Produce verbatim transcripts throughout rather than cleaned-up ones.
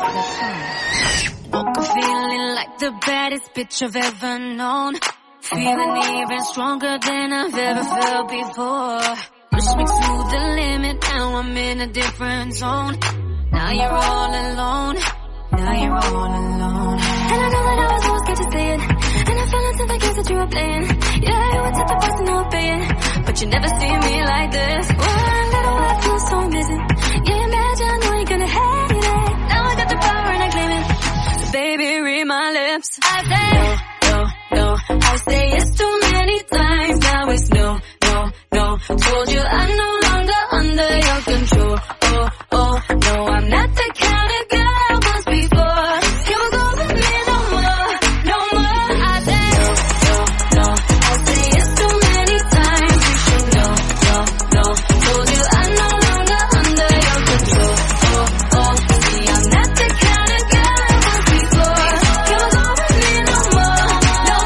Woke up feeling like the baddest bitch I've ever known. Feeling even stronger than I've ever felt before. Push me to the limit, now I'm in a different zone. Now you're all alone, now you're all alone. And I know that I was always scared to say it, and I fell into the games that you were playing. Yeah, you were type of person who obeying, but you never see me like this. One little life feels so amazing. Yeah, imagine I know you're gonna hate it. Now I got the power and I claim it. So baby, read my lips. I say no, no, no. I say yes too many times. Now it's no, no, no. Told you I'm no longer under your control. Oh, oh, no, I'm not the kind of girl I was before. You won't go with me no more, no more. I say no, no, no. I say yes too many times. You should know, no, no. Told you I'm no longer under your control. Oh, oh, see, I'm not the kind of girl I was before. You won't go with me no more, no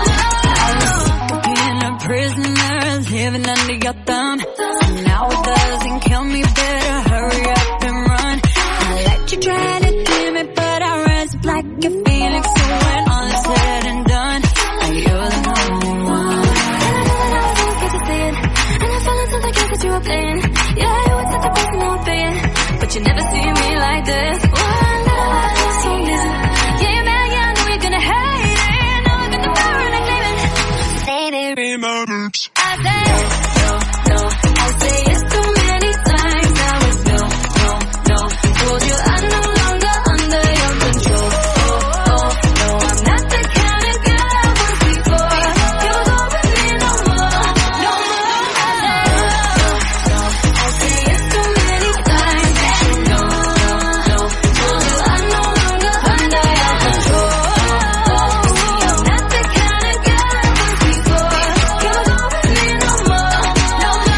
more. Being a prisoner, living under your thumb. Now it doesn't kill me, better hurry up and run. I let you try to give me, but I rise up like a phoenix. So when all is said and done, you're the only one. And I know that I was always scared to say it, and I fell into the games that you were playing. Yeah, you were such a person who obeying, but you never see me like this. One little life feels so amazing. Yeah, you're mad, yeah, I know you're gonna hate it. Now I got the power and I claim it. Baby, In my boobs. I say no, no. I say yes too many times. Now it's no, no, no. Told you I'm no longer under your control. Oh, oh, no, I'm not the kind of girl I was before. You won't go with me no more, no more. I say no, no. I say yes too many times. No, no, no. Told you I'm no longer under your control. Oh, oh, see, I'm not the kind of girl I was before. You won't go with me no more, no more.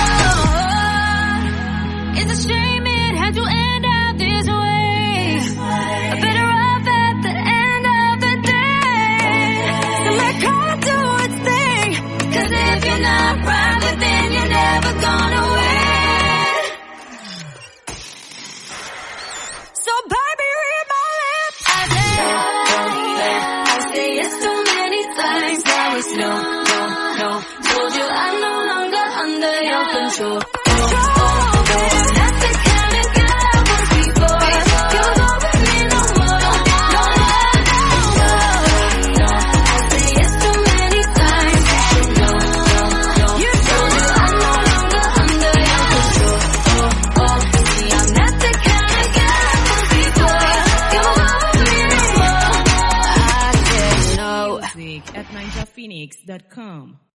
It's a shame it had to end out this way. But better off at the end of the day. So let God do its thing. 'Cause if you're not private, then you're never gonna win. So baby, read my lips. I say I say yes too many times. Now it's no, no, no. Told you I'm no longer under your control. Oh, oh, no, I'm not the kind of girl I was before. You won't go with me no more, no more, no, no. I say yes too many times. No, no, no. You told you I'm no longer under your control. Oh, oh, see, I'm not the kind of girl I was before. You won't go with me no more. I said no. Music at ninja phoenix dot com.